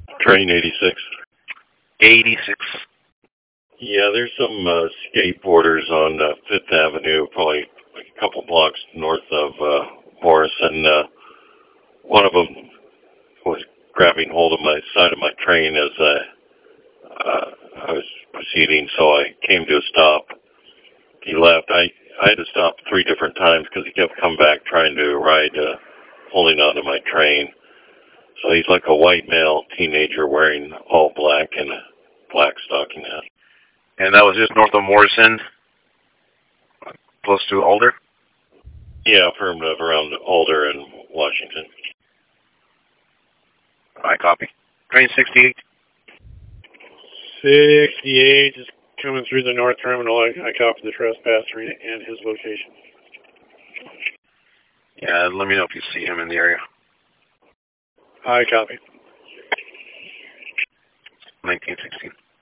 Train 86. 86. Yeah, there's some skateboarders on Fifth Avenue, probably a couple blocks north of Morris, and one of them was grabbing hold of my side of my train as I was proceeding, so I came to a stop. He left. I had to stop 3 different times because he kept coming back trying to ride, holding onto my train. So he's like a white male teenager wearing all black and a black stocking hat. And that was just north of Morrison, close to Alder? Yeah, affirmative, around Alder and Washington. I copy. Train 68. 68 is coming through the north terminal. I copy the trespasser and his location. Yeah, let me know if you see him in the area. I copy. 1916.